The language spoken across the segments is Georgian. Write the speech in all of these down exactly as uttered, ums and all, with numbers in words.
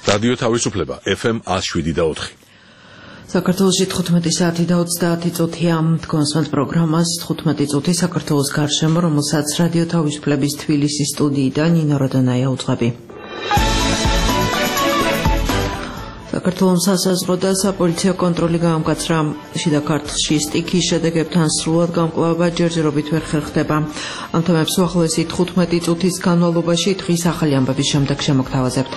რადიო თავისუფლება ეფ ემ one oh seven და four. საქართველოში თხუთმეტი საათი და ოცდაათი წუთია თქვენს პროგრამას თხუთმეტი წუთი საქართველოს გარშემო, რომელსაც რადიო თავისუფლების თბილისის სტუდიიდან ნინო როდანაია უძღვები. საქართველოს სასაზღვრო და საპოლიციო კონტროლი გაამკაცრა შიდა ქართლში სტიქის შედეგებთან სრულად გამკლავება ჯერჯერობით ვერ ხერხდება. ამ თემებს უახლოესი თხუთმეტი წუთის განმავლობაში დღის ახალი ამბების შემდეგ შემოგთავაზებთ.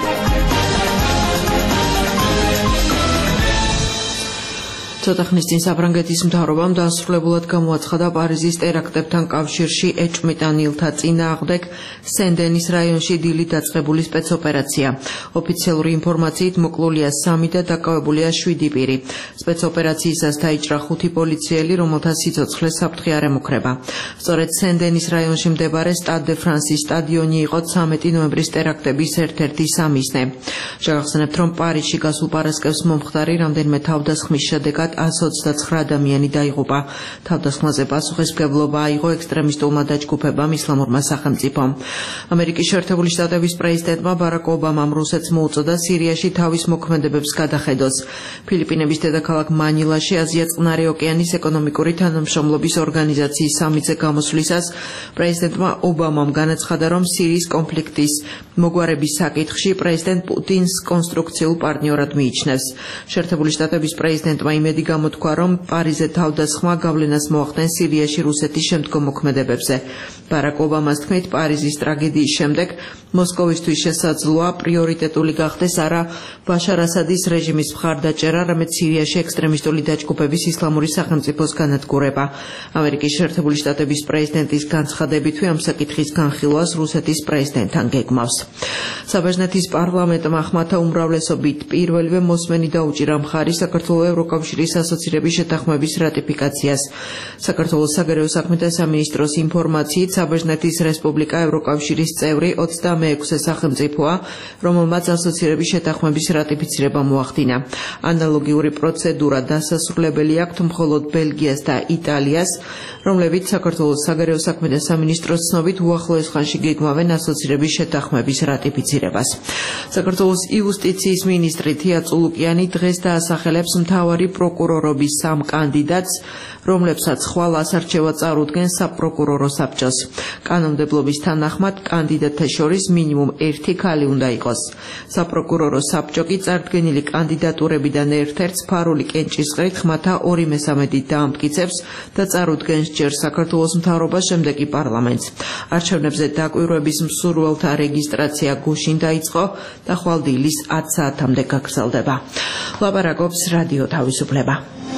ცოტა ხნის წინ საფრანგეთის მთავრობამ დასრულებულად გამოაცხადა პარიზის ტერაქტებთან კავშირში ეჭვმიტანილთა წინააღმდეგ სენ-დენის რაიონში დილით დაწყებული სპეცოპერაცია. ოფიციალური ინფორმაციით მოკლულია სამი და დაკავებულია შვიდი პირი. სპეცოპერაციისას დაიჭრა ხუთი პოლიციელი, რომელთა სიცოცხლე საფრთხე არ ემუქრება. სწორედ სენ-დენის რაიონში მდებარე სტად დე ფრანსის სტადიონი იყო ცამეტი ნოემბრის ტერაქტების ერთ-ერთი სამიზნე. შეგახსენებთ, რომ პარიზში გასულ პარასკევს მომხდარი რამდენიმე თავდასხმის შედეგად one hundred twenty-nine ადამიანი დაიღუპა. თავდასხმაზე პასუხისმგებლობა აიღო ექსტრემისტულმა დაჯგუფებამ ისლამურმა სახელმწიფომ. ამერიკის შეერთებული შტატების პრეზიდენტმა ბარაკ ობამამ რუსეთს მოუწოდა სირიაში თავის მოქმედებებს გადახედოს. ფილიპინების დედაქალაქ მანილაში აზია-წყნარი ოკეანის ეკონომიკური თანამშრომლობის ორგანიზაციის სამიტზე გამოსვლისას პრეზიდენტმა ობამამ განაცხადა, რომ სირიის კონფლიქტის მოგვარების საკითხში პრეზიდენტ პუტინს კონსტრუქციულ პარტნიორად მიიჩნევს. შეერთებული შტატების პრეზიდენტმა იმედი გამოთქვა, რომ პარიზზე თავდასხმა გავლენას მოახდენს სირიაში რუსეთის შემდგომ მოქმედებებზე. ბარაკ ობამას თქმით, პარიზის ტრაგედიის შემდეგ მოსკოვისთვის შესაძლოა პრიორიტეტული გახდეს არა ბაშარ ასადის რეჟიმის მხარდაჭერა, არამედ სირიაში ექსტრემისტული დაჯგუფების ისლამური სახელმწიფოს განადგურება. ამერიკის შეერთებული შტატების პრეზიდენტის განცხადებითვე ამ საკითხის განხილვას რუსეთის პრეზიდენტთან გეგმავს. საბერძნეთის პარლამენტმა ხმათა უმრავლესობით პირველივე მოსმენი დაუჭირა მხარი საქართველოს ევროკავშირის ასოცირების შეთანხმების რატიფიკაციას. საქართველოს საგარეო საქმეთა სამინისტროს ინფორმაციით, საბერძნეთის რესპუბლიკა ევროკავშირის წევრი ოცდამეექვსე სახელმწიფოა, რომელმაც ასოცირების შეთანხმების რატიფიცირება მოახდინა. ანალოგიური პროცედურა დასასრულებელი აქვთ მხოლოდ ბელგიას და იტალიას, რომლებიც საქართველოს საგარეო საქმეთა სამინისტროს ცნობით უახლოეს ხანში გეგმავენ ასოცირების შეთანხმების რატიფიცირებას. საქართველოს იუსტიციის მინისტრი თია წულუკიანი დღეს დაასახელებს მთავარი პროკურორობის სამ კანდიდატს, რომლებსაც ხვალ ასარჩევად წარუდგენს საპროკურორო საბჭოს. კანონმდებლობის თანახმად კანდიდატთა შორის მინიმუმ ერთი ქალი უნდა იყოს. საპროკურორო საბჭო კი წარდგენილი კანდიდატურებიდან ერთ-ერთს ფარული კენჭისყრით ხმათა ორი მესამედით დაამტკიცებს და წარუდგენს ჯერ საქართველოს მთავრობას, შემდეგ კი პარლამენტს. არჩევნებზე დაკვირვების მსურველთა რეგისტრაცია გუშინ დაიწყო და ხვალ დილის ათი საათამდე გაგრძელდება. ლაპარაკობს რადიო თავისუფლება.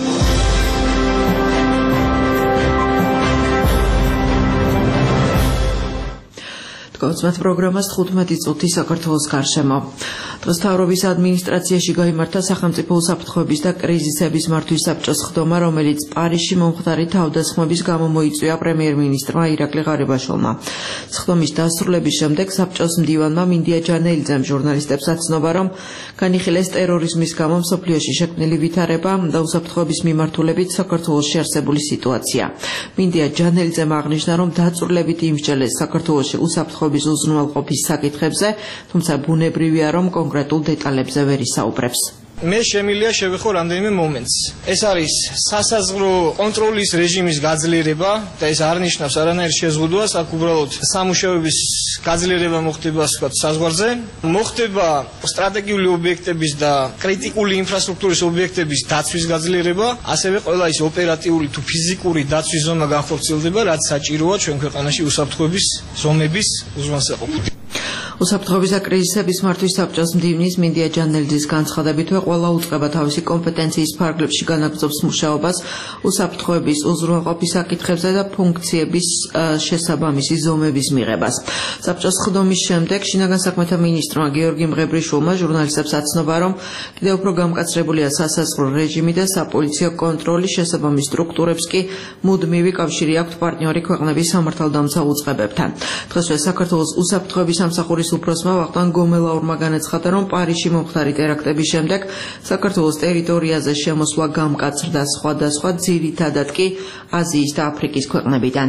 თქვენს პროგრამას თხუთმეტი წუთი საქართველოს გარშემო. დღეს მთავრობის ადმინისტრაციაში გაიმართა სახელმწიფო უსაფრთხოების და კრიზისების მართვის საბჭოს ხდომა, რომელიც პარიზში მომხდარი თავდასხმების გამო მოიწვია პრემიერ-მინისტრმა ირაკლი ღარიბაშვილმა. ხდომის დასრულების შემდეგ საბჭოს მდივანმა მინდია ჯანელიძემ ჟურნალისტებს აცნობა, რომ განიხილეს ტერორიზმის გამო მსოფლიოში შექმნილი ვითარება და უსაფრთხოების მიმართულებით საქართველოში არსებული სიტუაცია. მინდია ჯანელიძემ აღნიშნა, რომ დაწვრილებითი იმსჯელეს საქართველოში უსაფრთხოების უზრუნველყოფის საკითხებზე, თუმცა ბუნებრივია, რომ კონკრეტულ დეტალებზე ვერ ისაუბრებს. მე შემიძლია შევეხო რამდენიმე მომენტს. ეს არის სასაზღვრო კონტროლის რეჟიმის გაძლიერება და ეს არ ნიშნავს არანაირ შეზღუდვას, აქ უბრალოდ სამუშაოების გაძლიერება მოხდება სხვა საზღვარზე. მოხდება სტრატეგიული ობიექტების და კრიტიკული ინფრასტრუქტურის ობიექტების დაცვის გაძლიერება, ასევე ყველა ის ოპერატიული თუ ფიზიკური დაცვის ზონა განხორციელდება, რაც საჭიროა ჩვენ ქვეყანაში უსაფრთხოების ზომების უზრუნველყოფით. უსაფრთხოების და კრიზისების მართვის საბჭოს მდივნის მინდია ჯანელიძის განცხადებითვე ყველა უწყება თავისი კომპეტენციის ფარგლებში განაგრძობს მუშაობას უსაფრთხოების უზრუნველყოფის საკითხებზე და ფუნქციების შესაბამისი ზომების მიღებას. საბჭოს ხდომის შემდეგ შინაგან საქმეთა მინისტრმა გიორგი მღებრიშვილმა ჟურნალისტებს აცნობა, რომ კიდევ უფრო გამკაცრებულია სასაზღვრო რეჟიმი და საპოლიციო კონტროლი, შესაბამის სტრუქტურებს კი მუდმივი კავშირი აქვთ პარტნიორი ქვეყნების სამართალდამცავ უწყებებთან. დღესვე საქართველოს უსაფრთხოების სამსახურის უფროსმა ვახტანგ გომელაურმა განაცხადა, რომ პარიზში მომხდარი ტერაქტების შემდეგ საქართველოს ტერიტორიაზე შემოსვლა გამკაცრდა სხვადასხვა, ძირითადად კი აზიის და აფრიკის ქვეყნებიდან.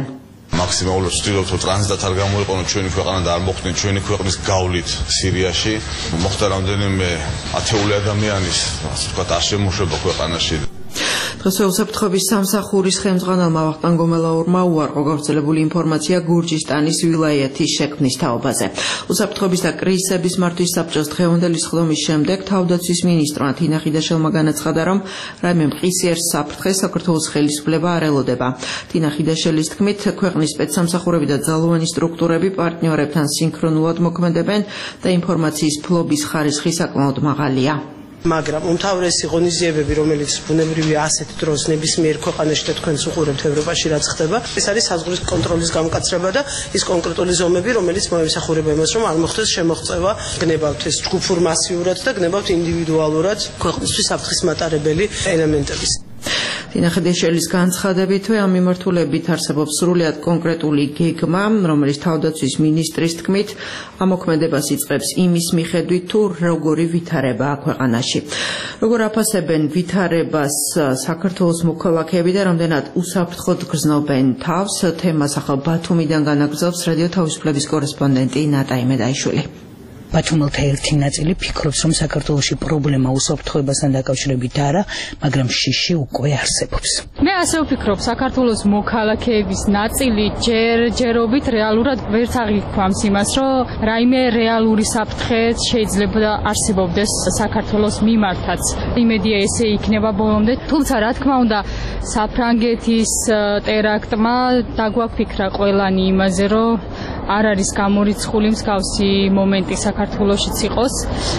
მაქსიმალურად ვცდილობთ რომ ტრანზიტად არ გამოიყენოთ ჩვენი ქვეყანა და არ მოხდნენ ჩვენი ქვეყნის გავლით სირიაში. მოხდა რამდენიმე ათეული ადამიანის, ასე ვთქვათ, აღშემოშობა ქვეყანაში. დღეს უსაფრთხოების სამსახურის ხელმძღვანელმა ვახტანგ გომელაურმა უარყო გავრცელებული ინფორმაცია გურჯისტანის ვილაიეთის შექმნის თაობაზე. უსაფრთხოების და კრიზისების მართვის საბჭოს დღევანდელი სხდომის შემდეგ თავდაცვის მინისტრმა თინა ხიდაშელმა განაცხადა, რომ რაიმე მყისიერ საფრთხეს საქართველოს ხელისუფლება არ ელოდება. თინა ხიდაშელის თქმით, ქვეყნის სპეცსამსახურები და ძალოვანი სტრუქტურები პარტნიორებთან სინქრონულად მოქმედებენ და ინფორმაციის ფლობის ხარისხი საკმაოდ მაღალია. მაგრამ უმთავრესი ღონისძიებები, რომელიც ბუნებრივი ასეთ დროს ნებისმიერ ქვეყანაში და თქვენს უყურებთ ევროპაში რაც ხდება, ეს არის საზღვრის კონტროლის გამოკაცრება და ის კონკრეტული ზომები, რომელიც მოემსახურება იმას, რომ არ მოხდეს შემოღწევა, გნებავთ ეს ჯგუფურ მასიურად და გნებავთ ინდივიდუალურად ქვეყნისთვის საფრთხის მატარებელი ელემენტების. თინა ხიდაშელის განცხადებითვე ამ მიმართულებით არსებობს სრულიად კონკრეტული გეგმა, რომელიც თავდაცვის მინისტრის თქმით ამოქმედებას იწყებს იმის მიხედვით, თუ როგორი ვითარებაა ქვეყანაში. როგორ აფასებენ ვითარებას საქართველოს მოქალაქეები და რამდენად უსაფრთხოდ გრძნობენ თავს, თემას ახალ ბათუმიდან განაგრძობს რადიო თავისუფლების კორესპონდენტი ნატა იმედაიშვილი. ბათუმელთა ერთი ნაწილი ფიქრობს, რომ საქართველოში პრობლემა უსაფრთხოებასთან დაკავშირებით არა, მაგრამ შიში უკვე არსებობს. მე ასე ვფიქრობ, საქართველოს მოქალაქეების ნაწილი ჯერჯერობით რეალურად ვერც აღიქვამს იმას, რომ რაიმე რეალური საფრთხე შეიძლება არსებობდეს საქართველოს მიმართაც. იმედია ესე იქნება ბოლომდე, თუმცა რა თქმა უნდა, საფრანგეთის ტერაქტმა დაგვაფიქრა ყველანი იმაზე, რომ არ არის გამორიცხული მსგავსი მომენტი საქართველოშიც იყოს.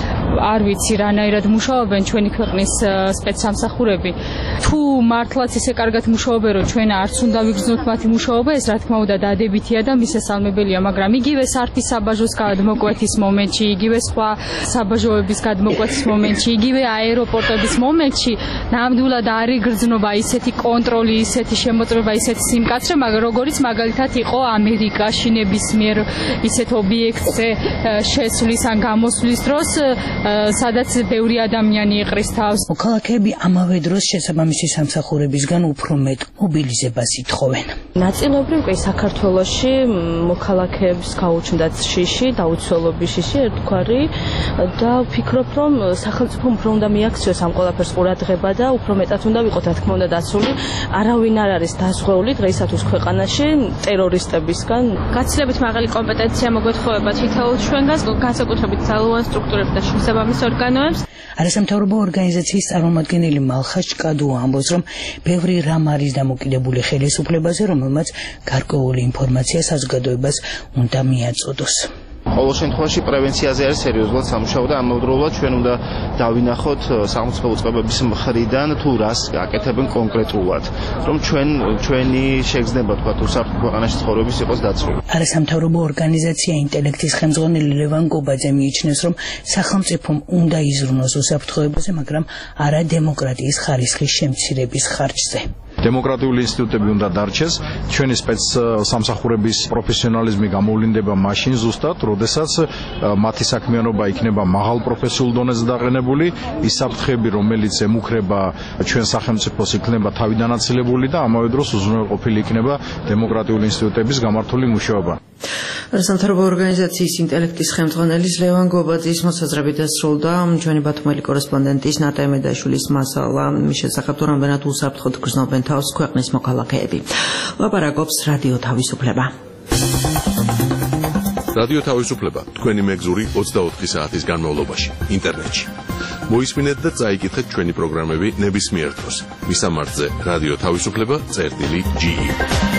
არ ვიცი რანაირად მუშაობენ ჩვენი ქვეყნის სპეცსამსახურები. თუ მართლაც ისე კარგად მუშაობენ, რომ ჩვენ არც უნდა ვიგრძნოთ მათი მუშაობა, ეს რა თქმა უნდა დადებითია და მისასალმებელია, მაგრამ იგივე სარფის საბაჟოს გადმოკვეთის მომენტში, იგივე სხვა საბაჟოების გადმოკვეთის მომენტში, იგივე აეროპორტების მომენტში ნამდვილად არ იგრძნობა ისეთი კონტროლი, ისეთი შემოწმება, ისეთი სიმკაცრე, მაგრამ როგორც მაგალითად იყო ამერიკაში ნებისმიერ ისეთ ობიექტზე შესვლის ან გამოსვლის დროს, სადაც ბევრი ადამიანი იყრის თავს. მოქალაქეები ამავე დროს შესაბამისი სამსახურებისგან უფრო მეტ მობილიზებას ითხოვენ. ნაწილობრივ კი საქართველოში მოქალაქეებს გაუჩნდათ შიში, დაუცველობის შიში ერთგვარი და ვფიქრობ, რომ სახელმწიფომ უფრო უნდა მიაქციოს ამ ყველაფერს ყურადღება და უფრო მეტად უნდა ვიყოთ, რა თქმა უნდა, დაცული. არავინ არ არის დაზღვეული დღეისათვის ქვეყანაში ტერორისტებისგან. გაცილებით მაღალი კომპეტენცია მოგვეთხოვება თითოეულ ჩვენგანს, განსაკუთრებით ძალოვან სტრუქტურებს და შესაბამის ორგანოებს. არასამთავრობო ორგანიზაციის წარმომადგენელი მალხა ჭკადუა ამბობს, რომ ბევრი რამ არის დამოკიდებული ხელისუფლებაზე, რომელმაც გარკვეული ინფორმაცია საზოგადოებას უნდა მიაწოდოს. ყოველ შემთხვევაში პრევენციაზე არის სერიოზულად სამუშაო და ამავდროულად ჩვენ უნდა დავინახოთ სახელმწიფო უწყებების მხრიდან თუ რას აკეთებენ კონკრეტულად, რომ ჩვენ ჩვენი შეგრძნება თქვა უსაფრთხო ქვეყანაში ცხოვრების იყოს დაცული. არასამთავრობო ორგანიზაცია ინტელექტის ხელმძღვანელი ლევან გობაძე მიიჩნევს, რომ სახელმწიფომ უნდა იზრუნოს უსაფრთხოებაზე, მაგრამ არა დემოკრატიის ხარისხის შემცირების ხარჯზე. დემოკრატიული ინსტიტუტები უნდა დარჩეს, ჩვენი სპეცსამსახურების პროფესიონალიზმი გამოვლინდება მაშინ ზუსტად, როდესაც მათი საქმიანობა იქნება მაღალ პროფესიულ დონეზე დაყენებული, ის საფრთხეები, რომელიც ემუქრება ჩვენ სახელმწიფოს, იქნება თავიდან აცილებული და ამავე დროს უზრუნველყოფილი იქნება დემოკრატიული ინსტიტუტების გამართული მუშაობა. არასამთავრობო ორგანიზაციის ინტელექტის ხელმძღვანელის ლევან გობაძის მოსაზრებით დასრულდა ჩვენი ბათუმელი კორესპონდენტის ნატა იმედაშვილის მასალა მის შესახებ, თუ რამდენად უსაფრთხოდ გრძნობენ თავს ქვეყნის მოქალაქეები. ლაპარაკობს რადიო თავისუფლება. რადიო თავისუფლება თქვენი მეგზური ოცდაოთხი საათის განმავლობაში ინტერნეტში. მოისმინეთ და წაიკითხეთ ჩვენი პროგრამები ნებისმიერ დროს. მისამართზე რადიო თავისუფლება წერტილი ჯი ი.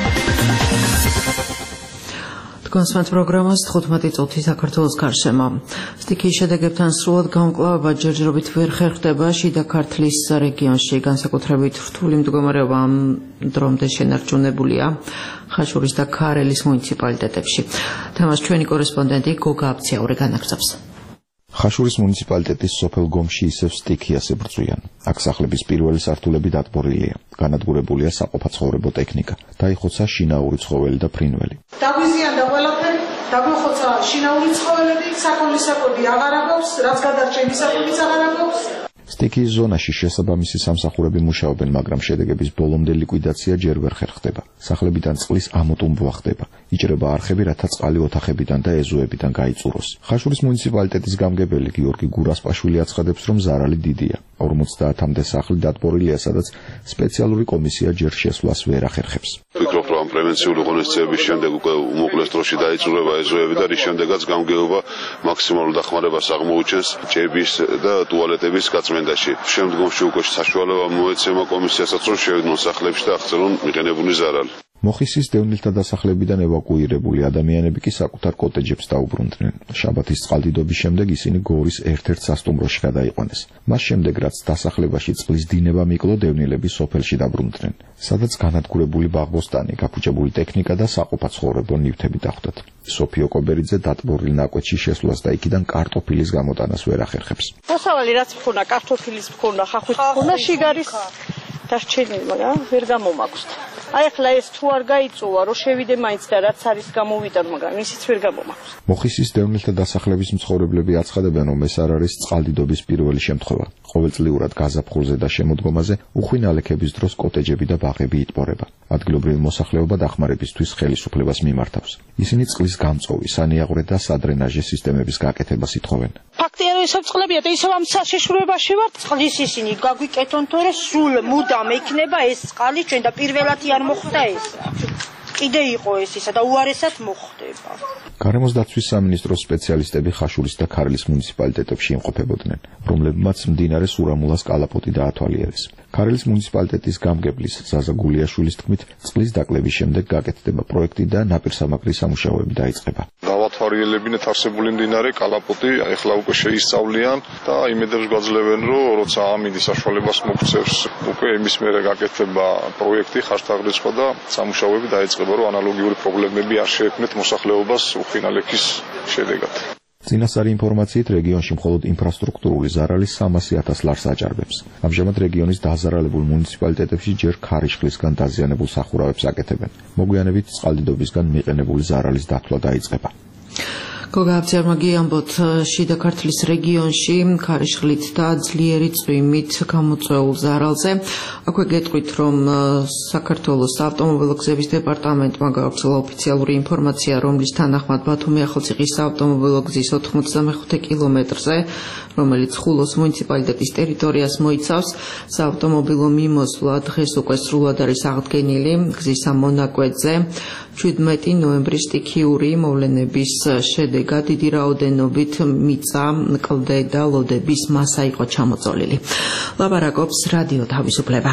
კონსვენთ პროგრამას თხუთმეტი წუთი საქართველოს გარშემო. სტიქიის შედეგებთან სრულად გამკლავება ჯერჯერობით ვერ ხერხდება შიდა ქართლის რეგიონში, განსაკუთრებით რთული მდგომარეობა ამ დრომდე შენარჩუნებულია ხაშურის და ქარელის მუნიციპალიტეტებში. თემას ჩვენი კორესპონდენტი გოგა აბციაური განაგრძობს. ხაშურის მუნიციპალიტეტის სოფელ გომში ისევ სტიქიას ებრძვიან. აქ სახლების პირველი სართულები დატბორილია. განადგურებულია საყოფაცხოვრებო ტექნიკა. დაიხოცა შინაური ცხოველი და ფრინველი. დაგვიზიანდა ყველაფერი, დაგვიხოცა შინაური ცხოველები, საქონლის საკვები აღარ აქვს, რაც გადარჩა იმის საკვებიც აღარ აქვს. სტიქიის ზონაში შესაბამისი სამსახურები მუშაობენ, მაგრამ შედეგების ბოლომდე ლიკვიდაცია ჯერ ვერ ხერხდება. სახლებიდან წყლის ამოტუმბვა ხდება. იჭრება არხები, რათა წყალი ოთახებიდან და ეზოებიდან გაიწუროს. ხაშურის მუნიციპალიტეტის გამგებელი გიორგი გურასპაშვილი აცხადებს, რომ ზარალი დიდია. ორმოცდაათამდე სახლი დატბორილია, სადაც სპეციალური კომისია ჯერ შესვლას ვერ ახერხებს. ვფიქრობ, რომ პრევენციული ღონისძიების შემდეგ უკვე უმოკლეს დროში დაიწურება ეზოები და რის შემდეგაც გამგეობა მაქსიმალურ დახმარებას აღმოუჩენს ჭების და ტუალეტების გაწმენდაში. შემდგომში უკვე საშუალება მოეცემა კომისიასაც, რომ შევიდნენ სახლებში და აღწერონ მიყენებული ზარალი. მოხისის დევნილთა დასახლებიდან ევაკუირებული ადამიანები კი საკუთარ კოტეჯებს დაუბრუნდნენ. შაბათის წყალდიდობის შემდეგ ისინი გორის ერთ-ერთ სასტუმროში გადაიყვანეს. მას შემდეგ, რაც დასახლებაში წყლის დინება მიკლო, დევნილები სოფელში დაბრუნდნენ, სადაც განადგურებული ბაღბოსტანი, გაფუჭებული ტექნიკა და საყოფაცხოვრებო ნივთები დახვდათ. სოფიო კობერიძე დატბორილ ნაკვეთში შესვლას და იქიდან კარტოფილის გამოტანას ვერ ახერხებს. მოსავალი რაც მქონა, კარტოფილის მქონა, ხახვით მქონა, შიგარის დარჩენილი, მაგრამ ვერ გამომაქვს. აი ახლა ეს თუ არ გაიწოვა, რომ შევიდე მაინც და რაც არის გამოვიდა, მაგრამ ისიც ვერ გამომაქვს. მოხისის დევნილთა დასახლების მცხოვრებლები აცხადებენ, რომ ეს არ არის წყალდიდობის პირველი შემთხვევა. ყოველწლიურად გაზაფხულზე და შემოდგომაზე უხვი ნალექების დროს კოტეჯები და ბაღები იტბორება. ადგილობრივი მოსახლეობა დახმარებისთვის ხელისუფლებას მიმართავს. ისინი წყლის გამწოვი, სანიაღვრე და სადრენაჟე სისტემების გაკეთებას ითხოვენ. ფაქტია, რომ ესა წყლებია და ისევ ამ საშიშროებაში ვართ. წყლის ისინი გაგვიკეთონ, თორე სულ მუდამ ექნება ეს წყალი ჩვენ და პირველად არ მოხდა ეს. კიდე იყო ეს ისა და უარესად მოხდება. გარემოს დაცვის სამინისტროს სპეციალისტები ხაშურის და ქარელის მუნიციპალიტეტებში იმყოფებოდნენ, რომლებმაც მდინარე სურამულას კალაპოტი დაათვალიერეს. ქარელის მუნიციპალიტეტის გამგებლის ზაზა გულიაშვილის თქმით, წყლის დაკლების შემდეგ გაკეთდება პროექტი და ნაპირსამაგრის სამუშაოები დაიწყება. დავათვალიერებინეთ არსებული მდინარე კალაპოტი, ეხლა უკვე შეისწავლიან და იმედებს გვაძლევენ, რომ როცა ამინდის საშუალებას მოგცევს, უკვე იმის მერე გაკეთება პროექტი, ხარშთაღრიცხვა და სამუშაოები დაიწყება, რომ ანალოგიური პრობლემები არ შეექმნეთ მოსახლეობას უხინალექის შედეგად. წინასწარი ინფორმაციით, რეგიონში მხოლოდ ინფრასტრუქტურული ზარალი სამასი ათას ლარს აჭარბებს. ამჟამად რეგიონის დაზარალებულ მუნიციპალიტეტებში ჯერ ქარიშხლისგან დაზიანებულ სახურავებს აკეთებენ. მოგვიანებით წყალდიდობისგან მიყენებული ზარალის დათვლა დაიწყება. გოგა აბძერმაგი ამბობთ, შიდა ქართლის რეგიონში ქარიშხლით და ძლიერი წვიმით გამოწვეულ ზარალზე. აქვე გეტყვით, რომ საქართველოს საავტომობილო გზების დეპარტამენტმა გააქვსა ოფიციალური ინფორმაცია, რომლის თანახმად ბათუმი ახალციხის საავტომობილო გზის ოთხმოცდამეხუთე კილომეტრზე, რომელიც ხულოს მუნიციპალიტეტის ტერიტორიას მოიცავს, საავტომობილო მიმოსვლა დღეს უკვე სრულად არის აღდგენილი. გზის ამ მონაკვეთზე შვიდმეტი ნოემბრის სტიქიური მოვლენების შედეგად დიდი რაოდენობით მიწა, კლდე და ლოდების მასა იყო ჩამოწოლილი. ლაპარაკობს რადიო თავისუფლება.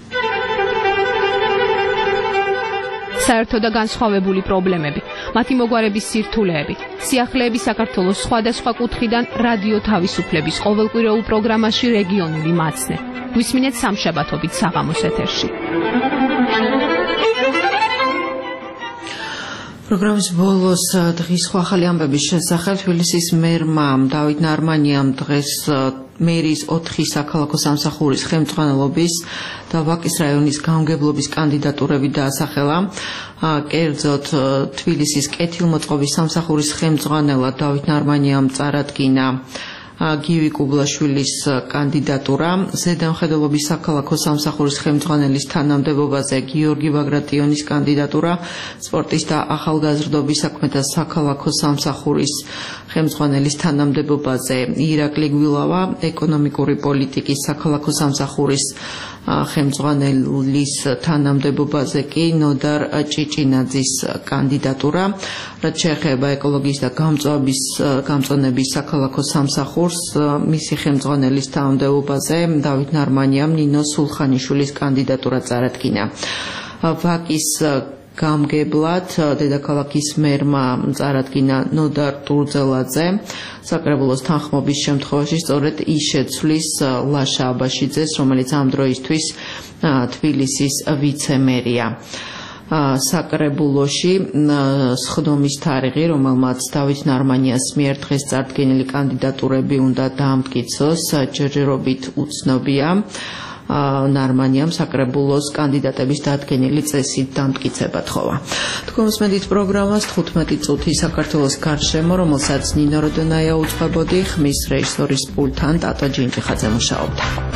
საერთო და განსხვავებული პრობლემები, მათი მოგვარების სირთულეები, სიახლეები საქართველოს სხვადასხვა კუთხიდან რადიო თავისუფლების ყოველკვირეულ პროგრამაში რეგიონული მაცნე. გვისმინეთ სამშაბათობით საღამოს ეთერში. პროგრამის ბოლოს დღის სხვა ახალი ამბების შესახებ თბილისის მერმა დავით ნარმანიამ დღეს მერის ოთხი საქალაქო სამსახურის ხელმძღვანელობის და ვაკის რაიონის გამგებლობის კანდიდატურები დაასახელა. კერძოდ თბილისის კეთილმოწყობის სამსახურის ხელმძღვანელად დავით ნარმანიამ წარადგინა გივი კუბლაშვილის კანდიდატურა, ზედამხედველობის საქალაქო სამსახურის ხელმძღვანელის თანამდებობაზე გიორგი ბაგრატიონის კანდიდატურა, სპორტის და ახალგაზრდობის საქმეთა საქალაქო სამსახურის ხელმძღვანელის თანამდებობაზე ირაკლი გვილავა, ეკონომიკური პოლიტიკის საქალაქო სამსახურის ხელმძღვანელის თანამდებობაზე კი ნოდარ ჭიჭინაძის კანდიდატურა, რაც შეეხება ეკოლოგიის და გამწვავების გამწვანების საქალაქო სამსახურს, მისი ხელმძღვანელის თანამდებობაზე დავით ნარმანიამ ნინო სულხანიშვილის კანდიდატურა წარადგინა. ვაკის გამგებლად დედაქალაქის მერმა წარადგინა ნოდარ ტურძელაძე. საკრებულოს თანხმობის შემთხვევაში სწორედ ის შეცვლის ლაშა აბაშიძეს, რომელიც ამ დროისთვის თბილისის ვიცემერია. საკრებულოში სხდომის თარიღი, რომელმაც დავით ნარმანიას მიერ დღეს წარდგენილი კანდიდატურები უნდა დაამტკიცოს, ჯერჯერობით უცნობია. ნარმანიამ საკრებულოს კანდიდატების დადგენილი წესით დამტკიცება თხოვა. თქვენ უსმენთ პროგრამას თხუთმეტი წუთი საქართველოს გარშემო, რომელსაც ნინო როდონაია უძღვებოდი, ხმის რეჟისორის პულტთან ტატო ჯინჯიხაძე მუშაობდა.